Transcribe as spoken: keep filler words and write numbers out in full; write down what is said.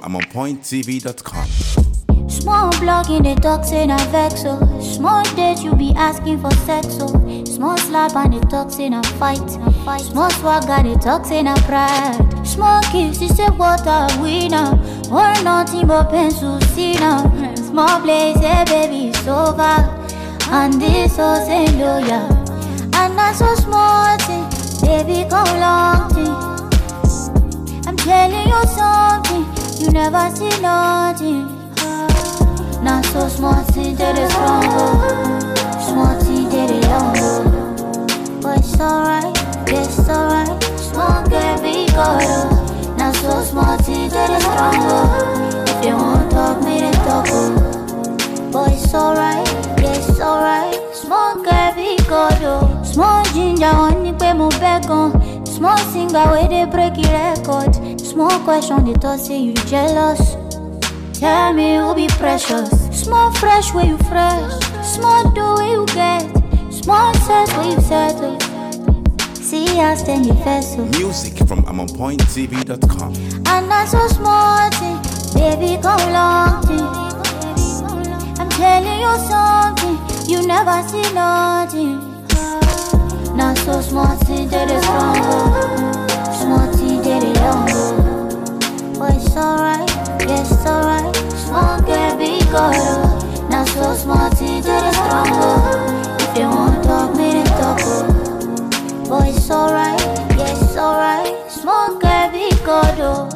I'm on point T V dot com. Small block in the talk say na vex oh. Small date you be asking for sex oh. Small slap and the talk say na fight. Small swagger the talk say na pride. Small kiss you say what a winner. Or nothing but pencil see now. Small place hey baby it's over. And this house ain't loyal. And that's so small thing. Baby come long thing. I'm telling you something. You never see nothing. Not so small thing that is strong oh. Small thing that is long oh. But it's alright, yes it's alright. Small girl be good oh. Not so small thing that is strong oh. If you want talk me then talk oh. But it's alright, yes it's alright. Small girl be good oh. Small ginger honey pay mo beg on. Small singer where they break your record. Small question they talk say you jealous. Tell me who be precious. Small fresh where you fresh. Small do where you get. Small set where you settle. See us then you vessel. Music from I'm on point T V dot com. And that's so small thing. Baby come long thing. I'm telling you something. You never see nothing. Not so small thing that is wrong oh. Small thing that is long oh. But it's alright, yes it's alright. Small girl be good oh. Not so small thing that is strong oh. If you want talk me then talk oh. But it's alright, yes it's alright. Small girl be good oh.